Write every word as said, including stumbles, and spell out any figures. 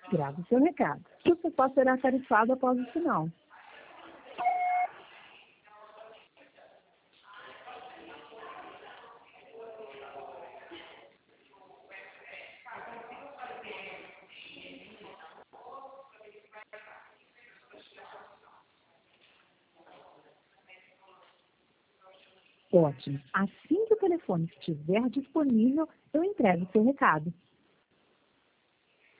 Grave seu recado. O suporte será tarifado após o sinal. Ótimo. Assim que o telefone estiver disponível, eu entrego seu recado.